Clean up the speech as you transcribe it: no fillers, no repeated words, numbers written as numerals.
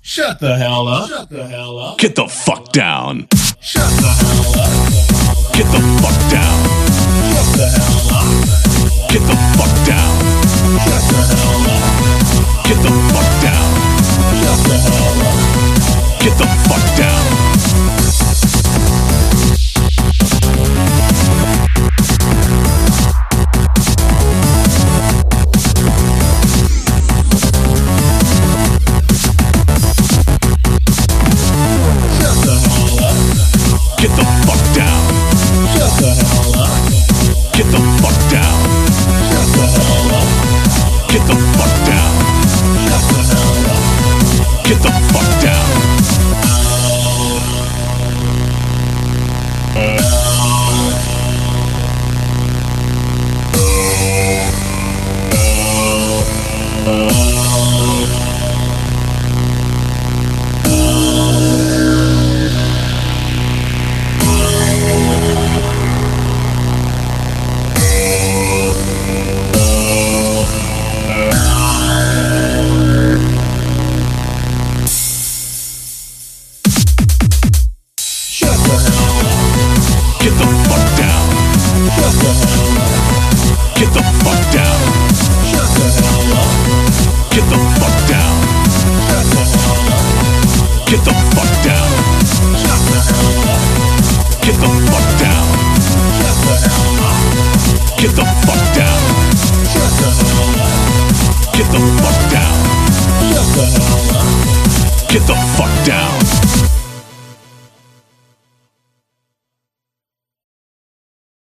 Shut the hell up. Shut the hell up. Get the fuck down. Shut the hell up. Get the fuck down. Shut the hell up. Get the fuck down. Shut the hell up. Get the fuck down. Shut the hell up. Get the fuck down. Shut the hell up. Get the fuck down. Shut the hell up. Get the fuck down. Shut the hell up. Get the fuck down. Shut the hell up. Get the fuck down. Shut the hell up. Get the fuck down. Shut the hell up. Get the fuck down. Shut the hell up. Get the fuck down. Shut the hell up. Get the fuck down. Shut the hell up. Get the fuck down. Shut the hell up. Get the fuck down. Shut the hell up. Get the fuck down. Shut the hell up. Get the fuck